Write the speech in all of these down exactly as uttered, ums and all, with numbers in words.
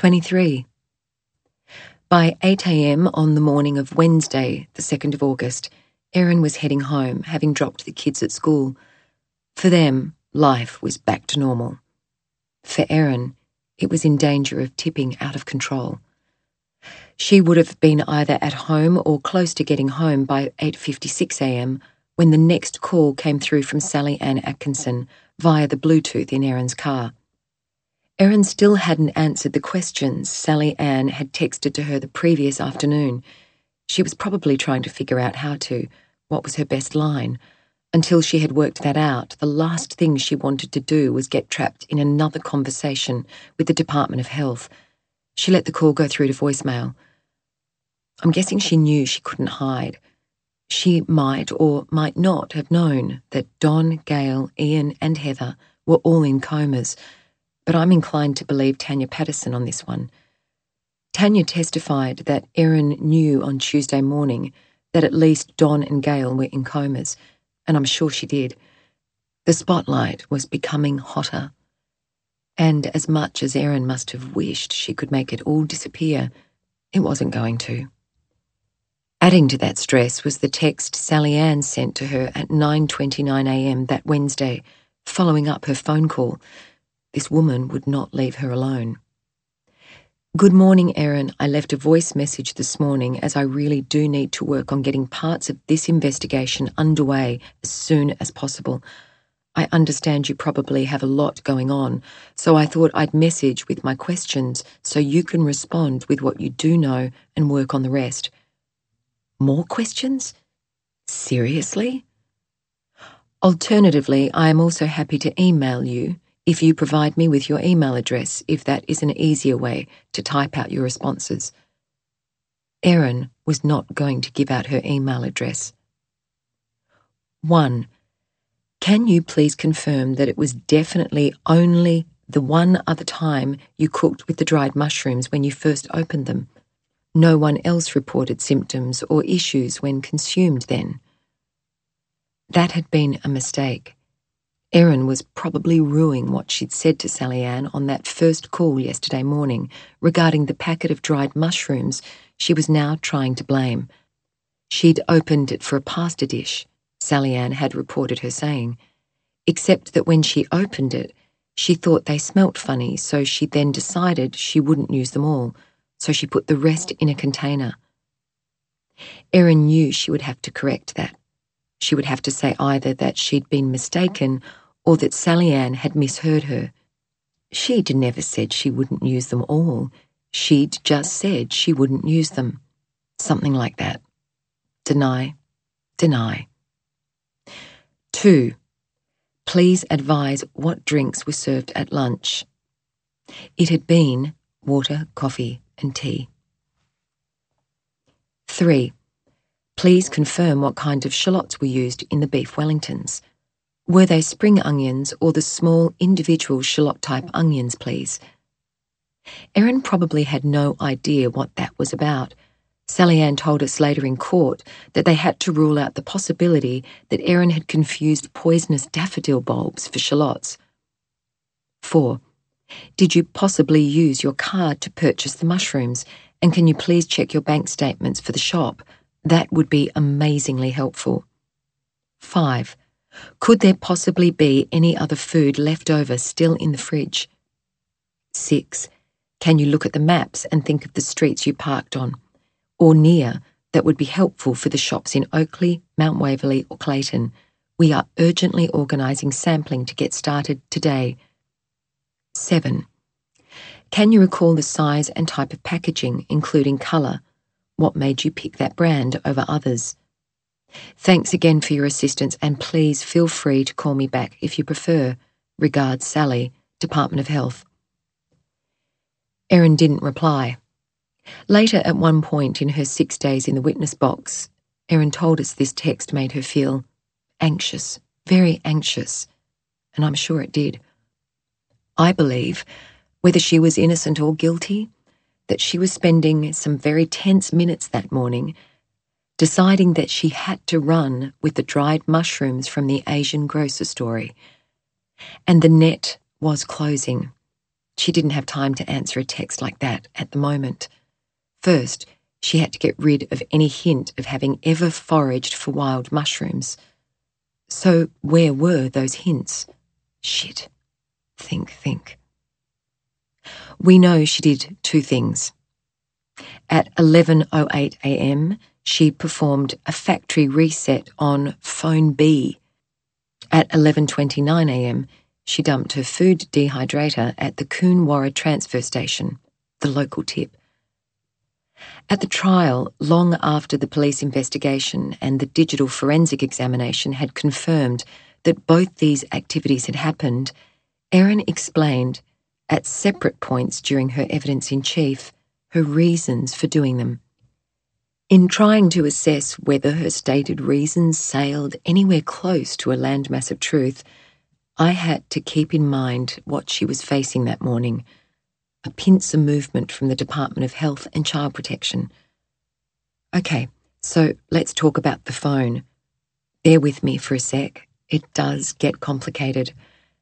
twenty-three. By eight a.m. on the morning of Wednesday, the second of August, Erin was heading home, having dropped the kids at school. For them, life was back to normal. For Erin, it was in danger of tipping out of control. She would have been either at home or close to getting home by eight fifty-six a.m. when the next call came through from Sally Ann Atkinson via the Bluetooth in Erin's car. Erin still hadn't answered the questions Sally Ann had texted to her the previous afternoon. She was probably trying to figure out how to, what was her best line. Until she had worked that out, the last thing she wanted to do was get trapped in another conversation with the Department of Health. She let the call go through to voicemail. I'm guessing she knew she couldn't hide. She might or might not have known that Don, Gail, Ian and Heather were all in comas, but I'm inclined to believe Tanya Patterson on this one. Tanya testified that Erin knew on Tuesday morning that at least Don and Gail were in comas, and I'm sure she did. The spotlight was becoming hotter, and as much as Erin must have wished she could make it all disappear, it wasn't going to. Adding to that stress was the text Sally Ann sent to her at nine twenty-nine a.m. that Wednesday, following up her phone call. This woman would not leave her alone. Good morning, Erin. I left a voice message this morning as I really do need to work on getting parts of this investigation underway as soon as possible. I understand you probably have a lot going on, so I thought I'd message with my questions so you can respond with what you do know and work on the rest. More questions? Seriously? Alternatively, I am also happy to email you if you provide me with your email address, if that is an easier way to type out your responses. Erin was not going to give out her email address. One, can you please confirm that it was definitely only the one other time you cooked with the dried mushrooms when you first opened them? No one else reported symptoms or issues when consumed then. That had been a mistake. Erin was probably rueing what she'd said to Sally Ann on that first call yesterday morning regarding the packet of dried mushrooms she was now trying to blame. She'd opened it for a pasta dish, Sally Ann had reported her saying, except that when she opened it, she thought they smelt funny, so she then decided she wouldn't use them all, so she put the rest in a container. Erin knew she would have to correct that. She would have to say either that she'd been mistaken or that Sally Ann had misheard her. She'd never said she wouldn't use them all. She'd just said she wouldn't use them. Something like that. Deny. Deny. Two, please advise what drinks were served at lunch. It had been water, coffee, and tea. Three, please confirm what kind of shallots were used in the beef Wellingtons. Were they spring onions or the small individual shallot-type onions, please? Erin probably had no idea what that was about. Sally Ann told us later in court that they had to rule out the possibility that Erin had confused poisonous daffodil bulbs for shallots. Four, did you possibly use your card to purchase the mushrooms, and can you please check your bank statements for the shop? That would be amazingly helpful. Five, could there possibly be any other food left over still in the fridge? Six, can you look at the maps and think of the streets you parked on, or near, that would be helpful for the shops in Oakley, Mount Waverley or Clayton? We are urgently organising sampling to get started today. Seven, can you recall the size and type of packaging, including colour? What made you pick that brand over others? Thanks again for your assistance, and please feel free to call me back if you prefer. Regards, Sally, Department of Health. Erin didn't reply. Later, at one point in her six days in the witness box, Erin told us this text made her feel anxious, very anxious, and I'm sure it did. I believe, whether she was innocent or guilty, that she was spending some very tense minutes that morning deciding that she had to run with the dried mushrooms from the Asian grocer story. And the net was closing. She didn't have time to answer a text like that at the moment. First, she had to get rid of any hint of having ever foraged for wild mushrooms. So where were those hints? Shit. Think, think. We know she did two things. At eleven oh eight a m, she performed a factory reset on phone B. At eleven twenty-nine a m, she dumped her food dehydrator at the Coonawarra transfer station, the local tip. At the trial, long after the police investigation and the digital forensic examination had confirmed that both these activities had happened, Erin explained, at separate points during her evidence-in-chief, her reasons for doing them. In trying to assess whether her stated reasons sailed anywhere close to a landmass of truth, I had to keep in mind what she was facing that morning, a pincer movement from the Department of Health and Child Protection. Okay, so let's talk about the phone. Bear with me for a sec. It does get complicated.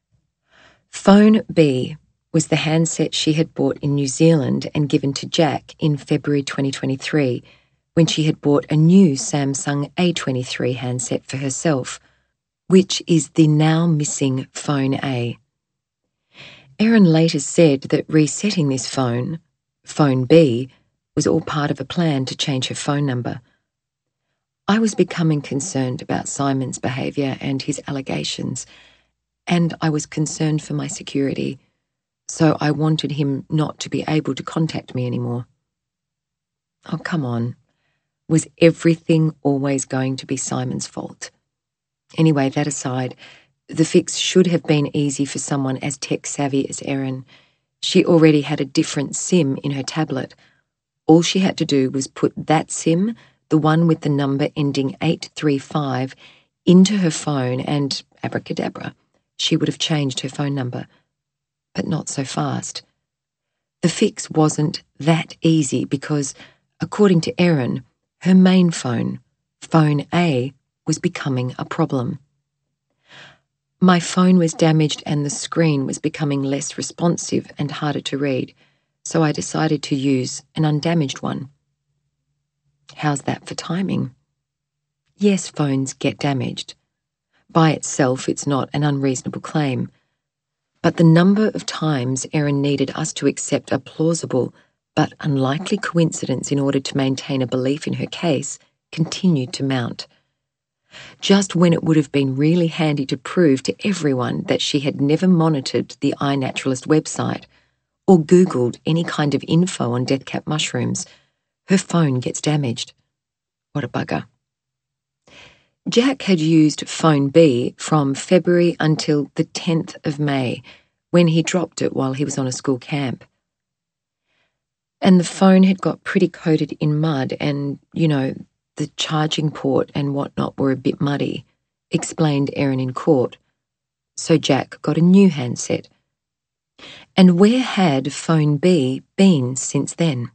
Phone B was the handset she had bought in New Zealand and given to Jack in February twenty twenty-three, when she had bought a new Samsung A twenty-three handset for herself, which is the now missing Phone A. Erin later said that resetting this phone, Phone B, was all part of a plan to change her phone number. I was becoming concerned about Simon's behaviour and his allegations, and I was concerned for my security, so I wanted him not to be able to contact me anymore. Oh, come on. Was everything always going to be Simon's fault? Anyway, that aside, the fix should have been easy for someone as tech-savvy as Erin. She already had a different SIM in her tablet. All she had to do was put that SIM, the one with the number ending eight three five, into her phone and, abracadabra, she would have changed her phone number. But not so fast. The fix wasn't that easy because, according to Erin, her main phone, Phone A, was becoming a problem. My phone was damaged and the screen was becoming less responsive and harder to read, so I decided to use an undamaged one. How's that for timing? Yes, phones get damaged. By itself, it's not an unreasonable claim. But the number of times Erin needed us to accept a plausible but unlikely coincidence in order to maintain a belief in her case continued to mount. Just when it would have been really handy to prove to everyone that she had never monitored the iNaturalist website or Googled any kind of info on death cap mushrooms, her phone gets damaged. What a bugger. Jack had used Phone B from February until the tenth of May, when he dropped it while he was on a school camp. And the phone had got pretty coated in mud and, you know, the charging port and whatnot were a bit muddy, explained Erin in court. So Jack got a new handset. And where had Phone B been since then?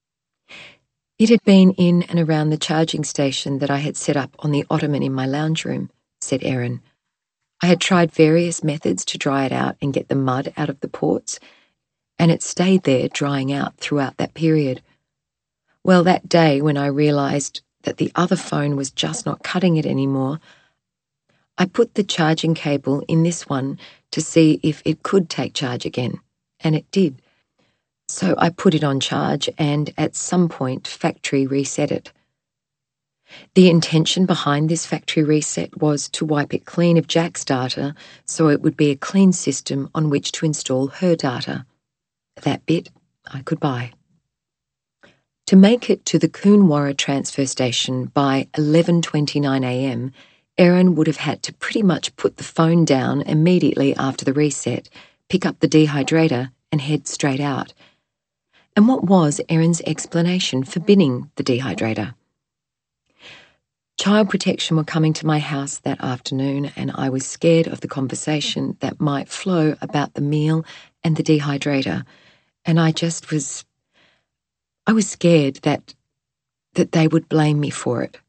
It had been in and around the charging station that I had set up on the ottoman in my lounge room, said Erin. I had tried various methods to dry it out and get the mud out of the ports, and it stayed there drying out throughout that period. Well, that day when I realised that the other phone was just not cutting it anymore, I put the charging cable in this one to see if it could take charge again, and it did. So I put it on charge and at some point factory reset it. The intention behind this factory reset was to wipe it clean of Jack's data so it would be a clean system on which to install her data. That bit I could buy. To make it to the Coonawarra transfer station by eleven twenty-nine a m, Erin would have had to pretty much put the phone down immediately after the reset, pick up the dehydrator and head straight out. And what was Erin's explanation for binning the dehydrator? Child Protection were coming to my house that afternoon and I was scared of the conversation that might flow about the meal and the dehydrator, and I just was... I was scared that that they would blame me for it.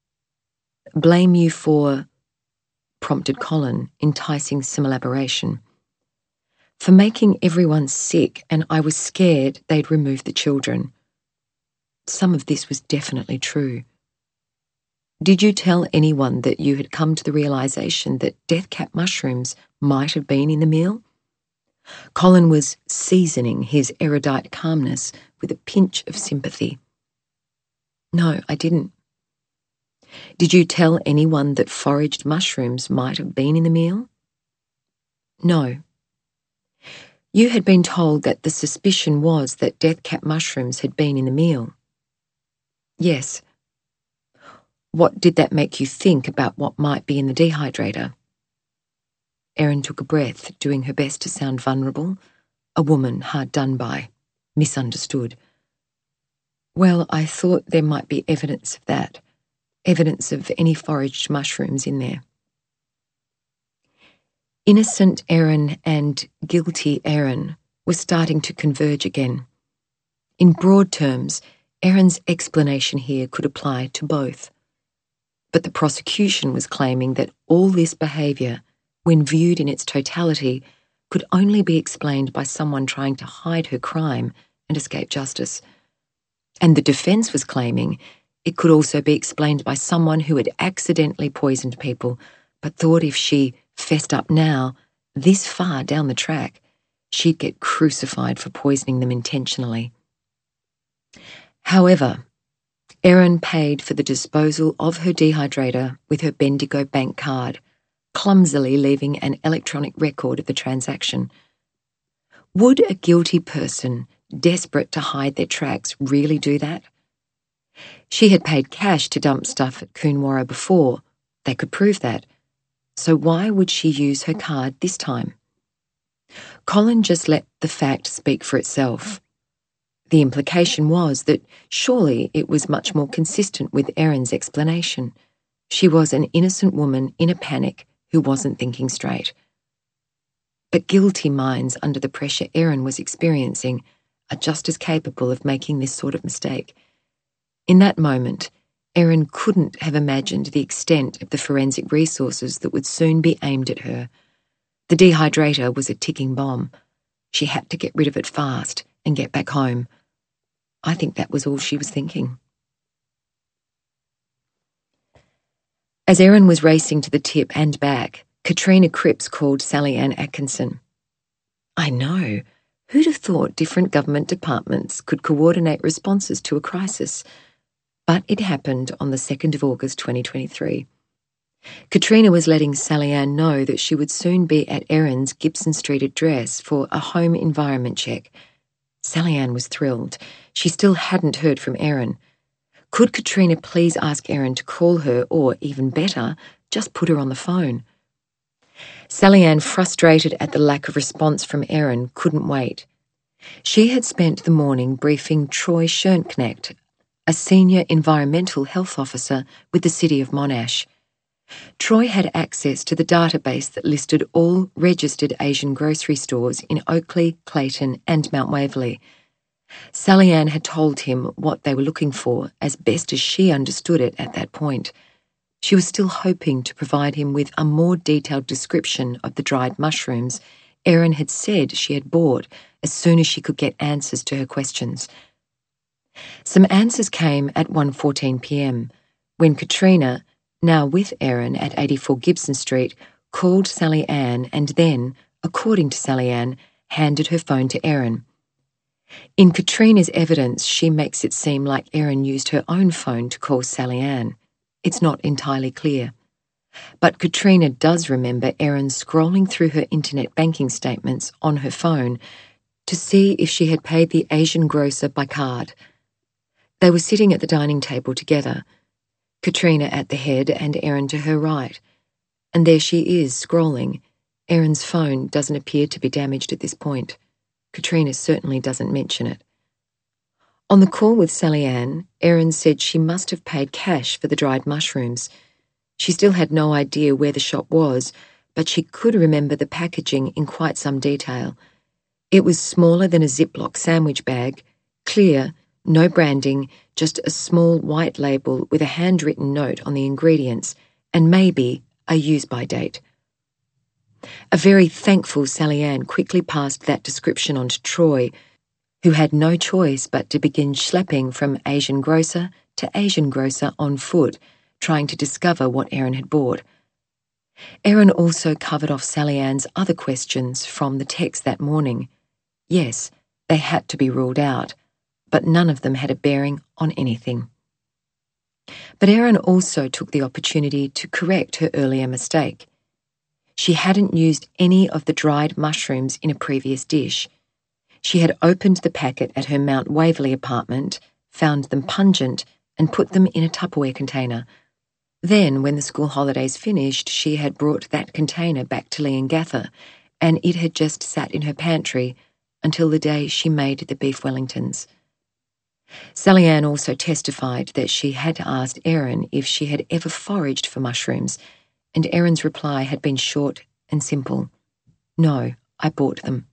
Blame you for, prompted Colin, enticing some elaboration. For making everyone sick, and I was scared they'd remove the children. Some of this was definitely true. Did you tell anyone that you had come to the realisation that death cap mushrooms might have been in the meal? Colin was seasoning his erudite calmness with a pinch of sympathy. No, I didn't. Did you tell anyone that foraged mushrooms might have been in the meal? No. You had been told that the suspicion was that death cap mushrooms had been in the meal? Yes. What did that make you think about what might be in the dehydrator? Erin took a breath, doing her best to sound vulnerable, a woman hard done by, misunderstood. Well, I thought there might be evidence of that, evidence of any foraged mushrooms in there. Innocent Erin and guilty Erin were starting to converge again. In broad terms, Erin's explanation here could apply to both. But the prosecution was claiming that all this behaviour, when viewed in its totality, could only be explained by someone trying to hide her crime and escape justice. And the defence was claiming it could also be explained by someone who had accidentally poisoned people, but thought if she fessed up now, this far down the track, she'd get crucified for poisoning them intentionally. However, Erin paid for the disposal of her dehydrator with her Bendigo bank card, clumsily leaving an electronic record of the transaction. Would a guilty person desperate to hide their tracks really do that? She had paid cash to dump stuff at Coonawarra before. They could prove that. So why would she use her card this time? Colin just let the fact speak for itself. The implication was that surely it was much more consistent with Erin's explanation. She was an innocent woman in a panic who wasn't thinking straight. But guilty minds under the pressure Erin was experiencing are just as capable of making this sort of mistake. In that moment, Erin couldn't have imagined the extent of the forensic resources that would soon be aimed at her. The dehydrator was a ticking bomb. She had to get rid of it fast and get back home. I think that was all she was thinking. As Erin was racing to the tip and back, Katrina Cripps called Sally Ann Atkinson. I know. Who'd have thought different government departments could coordinate responses to a crisis? But it happened on the second of August twenty twenty-three. Katrina was letting Sally Ann know that she would soon be at Erin's Gibson Street address for a home environment check. Sally Ann was thrilled. She still hadn't heard from Erin. Could Katrina please ask Erin to call her, or, even better, just put her on the phone? Sally Ann, frustrated at the lack of response from Erin, couldn't wait. She had spent the morning briefing Troy Schoenknecht, a senior environmental health officer with the city of Monash. Troy had access to the database that listed all registered Asian grocery stores in Oakleigh, Clayton and Mount Waverley. Sally Ann had told him what they were looking for as best as she understood it at that point. She was still hoping to provide him with a more detailed description of the dried mushrooms Erin had said she had bought as soon as she could get answers to her questions. Some answers came at one fourteen p m when Katrina, now with Erin at eighty-four Gibson Street, called Sally Ann and then, according to Sally Ann, handed her phone to Erin. In Katrina's evidence, she makes it seem like Erin used her own phone to call Sally Ann. It's not entirely clear. But Katrina does remember Erin scrolling through her internet banking statements on her phone to see if she had paid the Asian grocer by card. They were sitting at the dining table together, Katrina at the head and Erin to her right. And there she is, scrolling. Erin's phone doesn't appear to be damaged at this point. Katrina certainly doesn't mention it. On the call with Sally Ann, Erin said she must have paid cash for the dried mushrooms. She still had no idea where the shop was, but she could remember the packaging in quite some detail. It was smaller than a Ziploc sandwich bag, clear, no branding, just a small white label with a handwritten note on the ingredients, and maybe a use-by date. A very thankful Sally Ann quickly passed that description on to Troy, who had no choice but to begin schlepping from Asian grocer to Asian grocer on foot, trying to discover what Erin had bought. Erin also covered off Sally Ann's other questions from the text that morning. Yes, they had to be ruled out, but none of them had a bearing on anything. But Erin also took the opportunity to correct her earlier mistake. She hadn't used any of the dried mushrooms in a previous dish. She had opened the packet at her Mount Waverley apartment, found them pungent, and put them in a Tupperware container. Then, when the school holidays finished, she had brought that container back to Leongatha, and it had just sat in her pantry until the day she made the beef Wellingtons. Sally Ann also testified that she had asked Erin if she had ever foraged for mushrooms, and Erin's reply had been short and simple. No, I bought them.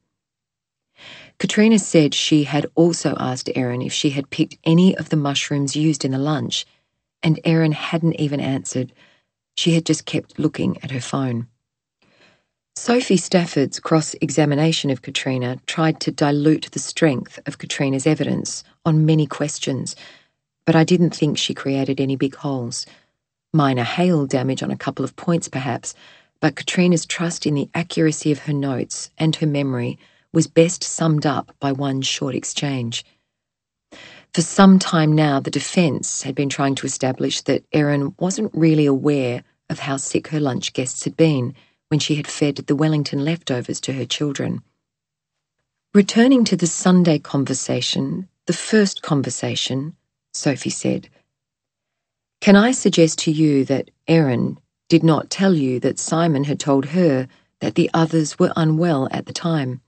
Katrina said she had also asked Erin if she had picked any of the mushrooms used in the lunch, and Erin hadn't even answered. She had just kept looking at her phone. Sophie Stafford's cross-examination of Katrina tried to dilute the strength of Katrina's evidence on many questions, but I didn't think she created any big holes. Minor hail damage on a couple of points perhaps, but Katrina's trust in the accuracy of her notes and her memory was best summed up by one short exchange. For some time now, the defence had been trying to establish that Erin wasn't really aware of how sick her lunch guests had been when she had fed the Wellington leftovers to her children. Returning to the Sunday conversation, the first conversation, Sophie said, "Can I suggest to you that Erin did not tell you that Simon had told her that the others were unwell at the time?"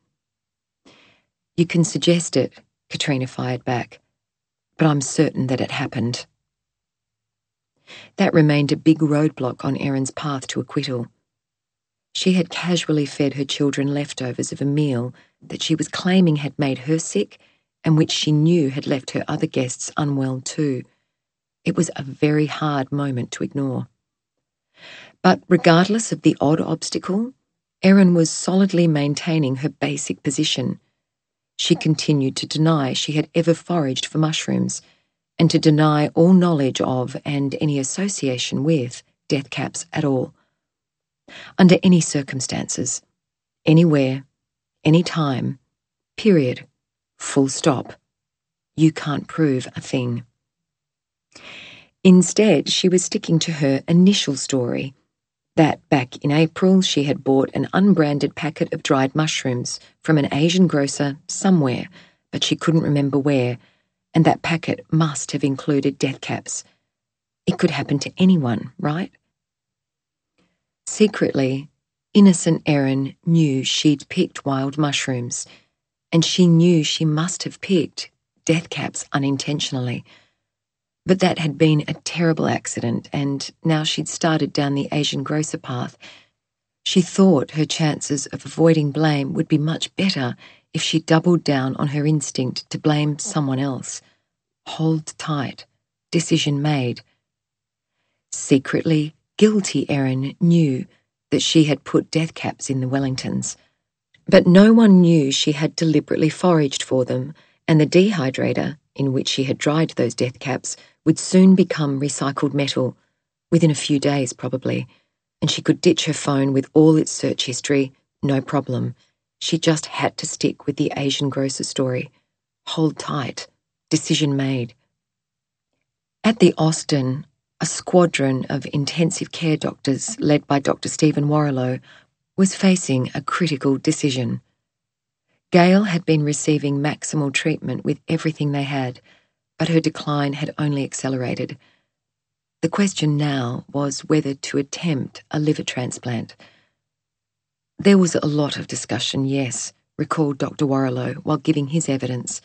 "You can suggest it," Katrina fired back, "but I'm certain that it happened." That remained a big roadblock on Erin's path to acquittal. She had casually fed her children leftovers of a meal that she was claiming had made her sick and which she knew had left her other guests unwell too. It was a very hard moment to ignore. But regardless of the odd obstacle, Erin was solidly maintaining her basic position. She continued to deny she had ever foraged for mushrooms, and to deny all knowledge of and any association with death caps at all. Under any circumstances, anywhere, any time, period, full stop, you can't prove a thing. Instead, she was sticking to her initial story, that back in April she had bought an unbranded packet of dried mushrooms from an Asian grocer somewhere, but she couldn't remember where, and that packet must have included death caps. It could happen to anyone, right? Secretly, innocent Erin knew she'd picked wild mushrooms, and she knew she must have picked death caps unintentionally. But that had been a terrible accident, and now she'd started down the Asian grocer path. She thought her chances of avoiding blame would be much better if she doubled down on her instinct to blame someone else. Hold tight. Decision made. Secretly, guilty Erin knew that she had put death caps in the Wellingtons. But no one knew she had deliberately foraged for them, and the dehydrator, in which she had dried those death caps, would soon become recycled metal, within a few days probably, and she could ditch her phone with all its search history, no problem. She just had to stick with the Asian grocer story. Hold tight. Decision made. At the Austin, a squadron of intensive care doctors led by Doctor Stephen Warrilow was facing a critical decision. Gail had been receiving maximal treatment with everything they had, but her decline had only accelerated. The question now was whether to attempt a liver transplant. There was a lot of discussion, yes, recalled Doctor Warrilow while giving his evidence.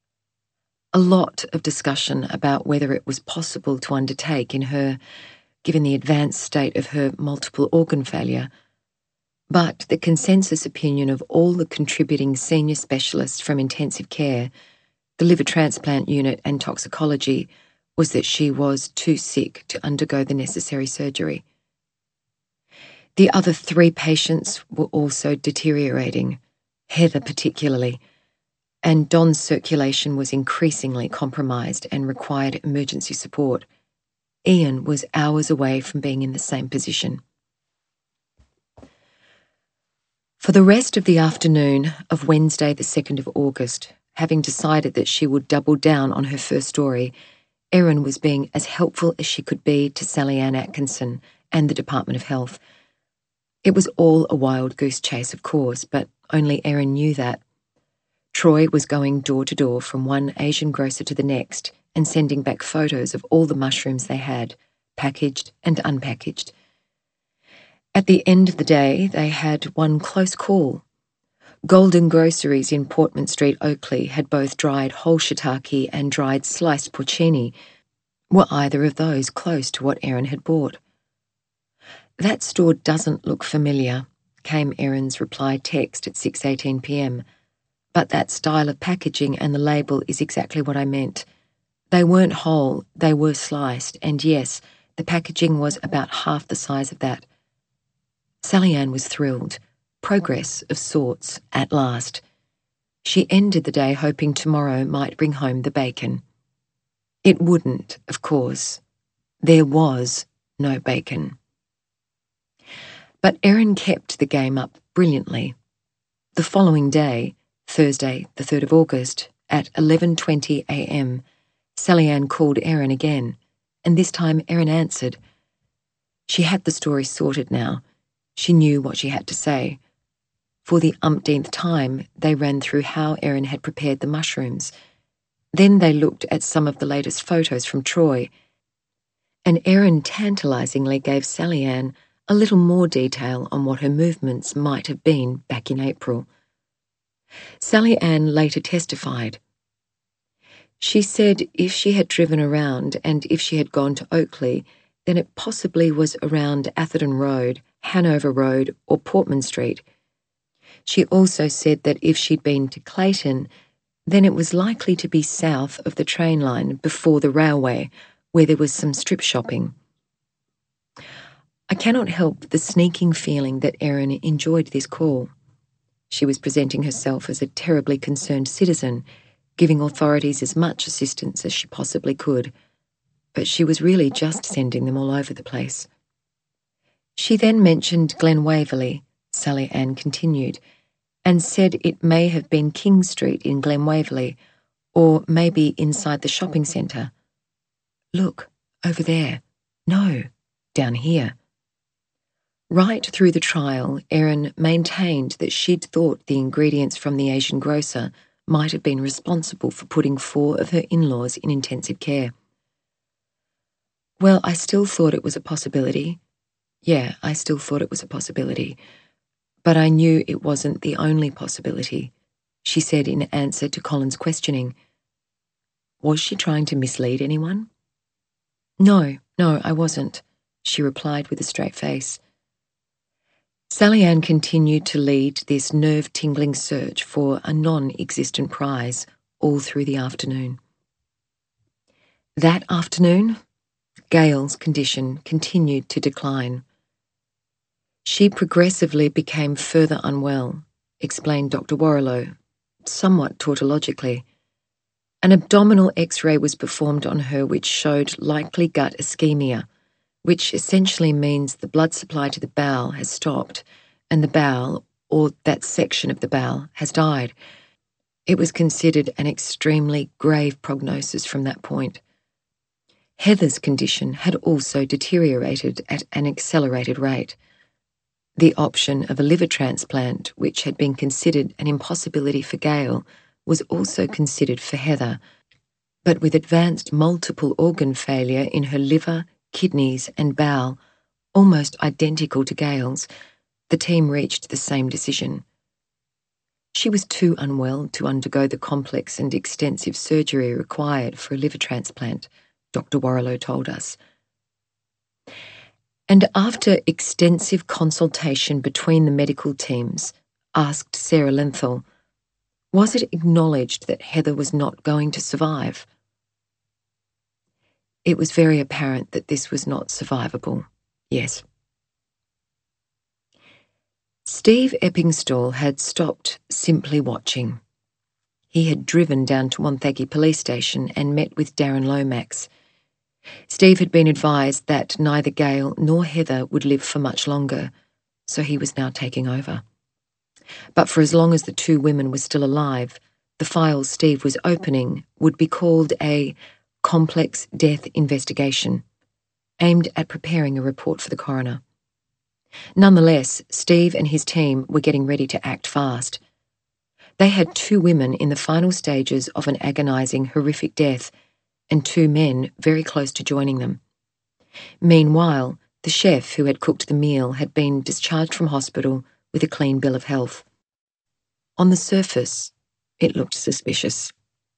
A lot of discussion about whether it was possible to undertake in her, given the advanced state of her multiple organ failure. But the consensus opinion of all the contributing senior specialists from intensive care, the liver transplant unit and toxicology, was that she was too sick to undergo the necessary surgery. The other three patients were also deteriorating, Heather particularly, and Don's circulation was increasingly compromised and required emergency support. Ian was hours away from being in the same position. For the rest of the afternoon of Wednesday the second of August, having decided that she would double down on her first story, Erin was being as helpful as she could be to Sally Ann Atkinson and the Department of Health. It was all a wild goose chase, of course, but only Erin knew that. Troy was going door to door from one Asian grocer to the next and sending back photos of all the mushrooms they had, packaged and unpackaged. At the end of the day, they had one close call. Golden Groceries in Portman Street, Oakley, had both dried whole shiitake and dried sliced porcini. Were either of those close to what Erin had bought? "That store doesn't look familiar," came Erin's reply text at six eighteen p m, "but that style of packaging and the label is exactly what I meant. They weren't whole, they were sliced, and yes, the packaging was about half the size of that." Sally Ann was thrilled. Progress of sorts, at last. She ended the day hoping tomorrow might bring home the bacon. It wouldn't, of course. There was no bacon. But Erin kept the game up brilliantly. The following day, Thursday, the third of August, at eleven twenty a m, Sally Ann called Erin again, and this time Erin answered. She had the story sorted now. She knew what she had to say. For the umpteenth time, they ran through how Erin had prepared the mushrooms. Then they looked at some of the latest photos from Troy, and Erin tantalisingly gave Sally Ann a little more detail on what her movements might have been back in April. Sally Ann later testified. She said if she had driven around and if she had gone to Oakley, then it possibly was around Atherton Road, Hanover Road, or Portman Street. She also said that if she'd been to Clayton, then it was likely to be south of the train line before the railway, where there was some strip shopping. I cannot help the sneaking feeling that Erin enjoyed this call. She was presenting herself as a terribly concerned citizen, giving authorities as much assistance as she possibly could, but she was really just sending them all over the place. She then mentioned Glen Waverley, Sally Ann continued, and said it may have been King Street in Glen Waverley, or maybe inside the shopping centre. "Look, over there. No, down here." Right through the trial, Erin maintained that she'd thought the ingredients from the Asian grocer might have been responsible for putting four of her in-laws in intensive care. "Well, I still thought it was a possibility. Yeah, I still thought it was a possibility. But I knew it wasn't the only possibility," she said in answer to Colin's questioning. Was she trying to mislead anyone? "No, no, I wasn't," she replied with a straight face. Sally Ann continued to lead this nerve-tingling search for a non-existent prize all through the afternoon. That afternoon, Gail's condition continued to decline. She progressively became further unwell, explained Doctor Warrilow, somewhat tautologically. An abdominal X-ray was performed on her which showed likely gut ischemia, which essentially means the blood supply to the bowel has stopped and the bowel, or that section of the bowel, has died. It was considered an extremely grave prognosis from that point. Heather's condition had also deteriorated at an accelerated rate. The option of a liver transplant, which had been considered an impossibility for Gail, was also considered for Heather, but with advanced multiple organ failure in her liver, kidneys and bowel, almost identical to Gail's, the team reached the same decision. She was too unwell to undergo the complex and extensive surgery required for a liver transplant, Doctor Warrilow told us. And after extensive consultation between the medical teams, asked Sarah Lenthal, was it acknowledged that Heather was not going to survive? It was very apparent that this was not survivable, yes. Steve Eppingstall had stopped simply watching. He had driven down to Wonthaggi Police Station and met with Darren Lomax. Steve had been advised that neither Gail nor Heather would live for much longer, so he was now taking over. But for as long as the two women were still alive, the files Steve was opening would be called a complex death investigation, aimed at preparing a report for the coroner. Nonetheless, Steve and his team were getting ready to act fast. They had two women in the final stages of an agonising, horrific death, and two men very close to joining them. Meanwhile, the chef who had cooked the meal had been discharged from hospital with a clean bill of health. On the surface, it looked suspicious.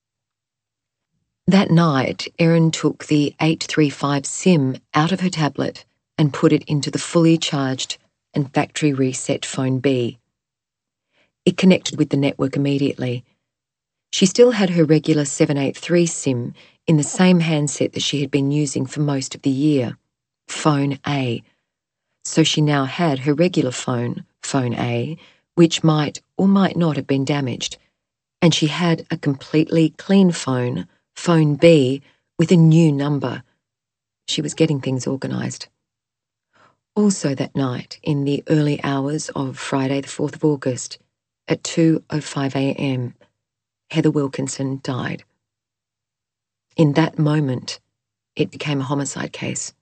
That night, Erin took the eight three five SIM out of her tablet and put it into the fully charged and factory reset phone B. It connected with the network immediately. She still had her regular seven eight three SIM in the same handset that she had been using for most of the year, phone A. So she now had her regular phone, phone A, which might or might not have been damaged, and she had a completely clean phone, phone B, with a new number. She was getting things organised. Also that night, in the early hours of Friday the fourth of August, at two oh five a m, Heather Wilkinson died. In that moment, it became a homicide case.